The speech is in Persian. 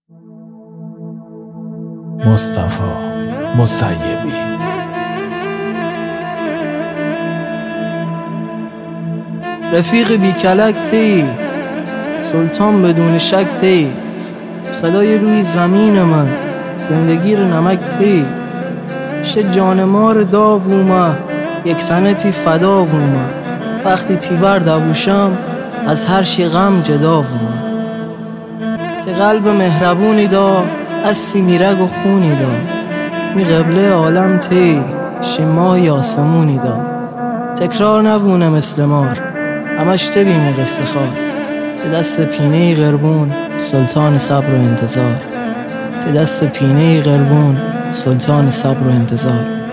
مصطفی مسیبی. رفیق بی کلک تی، سلطان بدون شک تی، فدای روی زمین من، زندگی رو نمک تی. شه جانمار داوومه، یک سنتی فدا وومه، وقتی تیور دبوشم از هر شی غم جدا وومه. تی قلب مهربونی دا، از سیمی رگ و خونی دا، می قبله عالم تی، شی ماه آسمونی دا. تکرار نبونه مثل مار، همش تبینی قصه خار. تی دست پینه قربون، سلطان صبر و انتظار. تی دست پینه قربون، سلطان صبر و انتظار.